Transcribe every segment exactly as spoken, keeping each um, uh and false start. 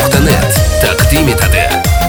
nokta net taqdim etadi.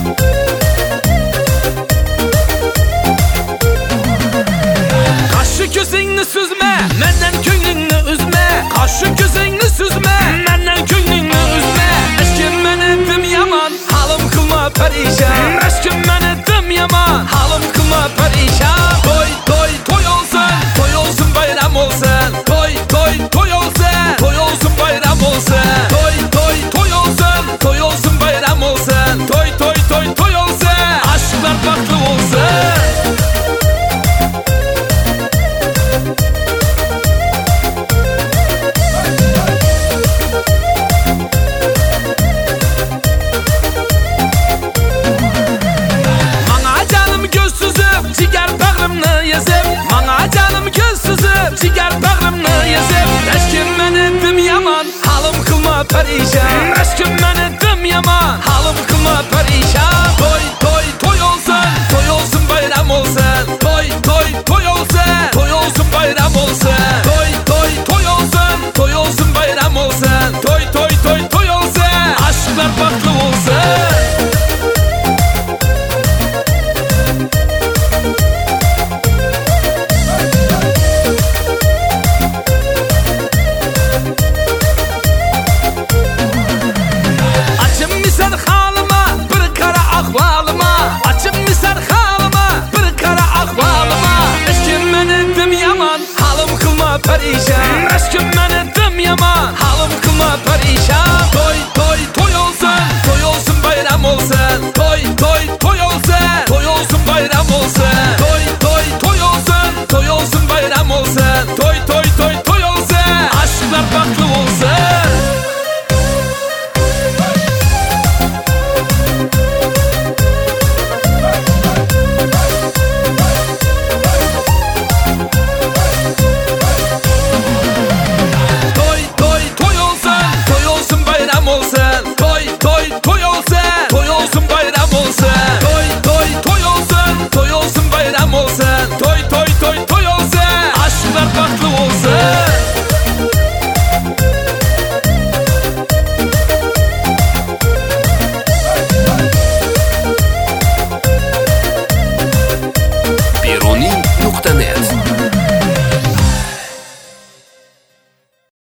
Qashi ko'zingni suzma, mendan ko'nglingni uzma. Qashi ko'zingni suzma, mendan ko'nglingni uzma. Aşkım meni dim yaman, halim qilma parishon. Aşkım meni dim yaman, halim qilma parishon. Toy toy toy olsun, toy olsun bayram olsun. Toy toy toy olsun, toy olsun bayram olsun. Toy toy toy olsun, toy olsun bayram olsun. Toy toy toy toy olsun, aşklar farklı olsun. Cigar bağrımni yazib, aşkım meni dim yaman, halim qilma parishon. Aşkım